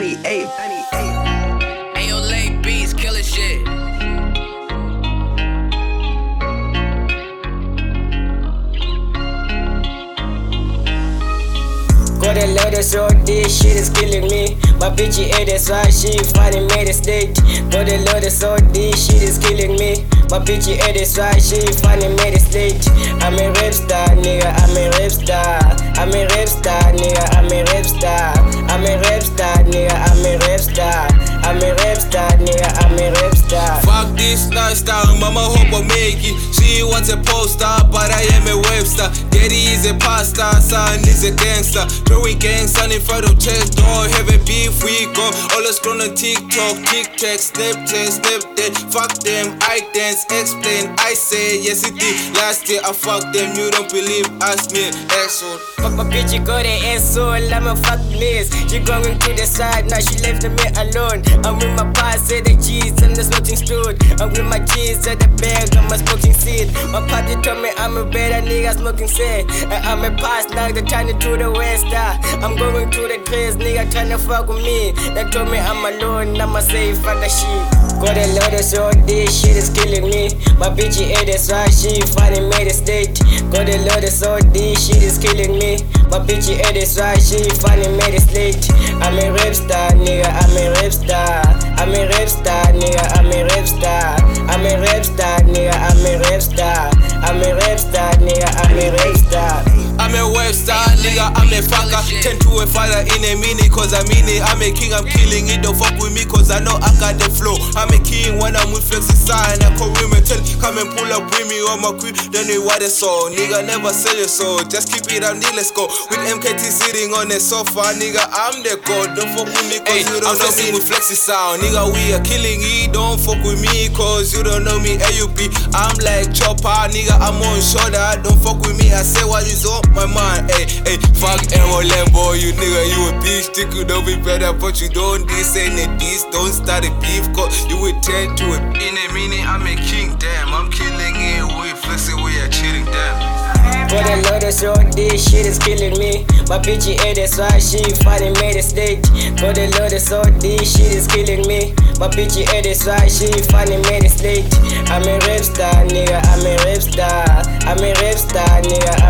98. Ayo, late beats, killer shit. Got a letter, so this shit is killing me. My bitch ate it, so she finally made a state. Got a letter, so this shit is killing me. My bitch ate it, so she finally made a state. I'm a rap star, nigga, I'm a rap star. I'm a rap star, nigga, I'm a rap star. I'm a rap star, nigga, I'm a rap star. I'm a rap star, nigga, I'm a rap star. Fuck this lifestyle, mama hope I make it. She wants a poster, but I am a webster. Daddy is a pastor, son is a gangster. Throwing gangs on in front of chest door, have a beef, we go. All us grown on TikTok, TikTok, snap that. Fuck them, I dance, explain, I say yes it did. Last year I fucked them, you don't believe, ask me, asshole. Fuck my bitch, you got an asshole, I'm a fuck miss. She going to the side, now she left me alone. I'm with my past at the cheese and the smoking stool. I'm with my cheese at the bag, I'm a smoking seed. My party told me I'm a better nigga smoking seed. I'm a past now, they're trying to the west. I'm going to the place, nigga trying to fuck with me. They told me I'm alone, I'ma say fuck that shit. Got a lot of so this shit is killing me. My bitch ate it, so she finally made a state. Got a lot of so this shit is killing me. My bitch ate it, so she finally made a state. I'm a rap star, nigga, I'm a rap star. I'm a rap star, nigga, I'm a rap star. I'm a rap star, nigga, I'm a rap star. I'm a rap star, nigga, I'm a rap star. I'm a webstar, nigga, I'm a fucker. Tend to a father in a minute, cause I mean it. I'm a king, I'm killing it. Don't fuck with me, cause I know I got the flow. I'm a king when I'm with Flexi Sign. I call women, tell come and pull up with me on my crew. Then we what it's all. Nigga, never sell your soul. Just keep it on, let's go. With MKT sitting on the sofa, nigga, I'm the god. Don't fuck with me, cause you don't know me. With Flexi Sound, nigga, we are killing it. Don't fuck with me, cause you don't know me. AUP, I'm like Chopper, nigga, I'm on shoulder. Don't fuck with me, I say what is on my mind, ayy, fuck Aero Lambo, you nigga, you a bitch, think you know me better, but you don't this ain't a diss, don't start a beef, cause you would tend to it. In a minute, I'm a king, damn, I'm killing it, we flexing, we are chilling, damn. Got a lot of so this shit is killing me. My bitch ate it, so she finally made a state. Got a lot of so this shit is killing me. My bitch ate it, so she finally made a state. I'm a rap star, nigga, I'm a rap star. I'm a rap star, nigga,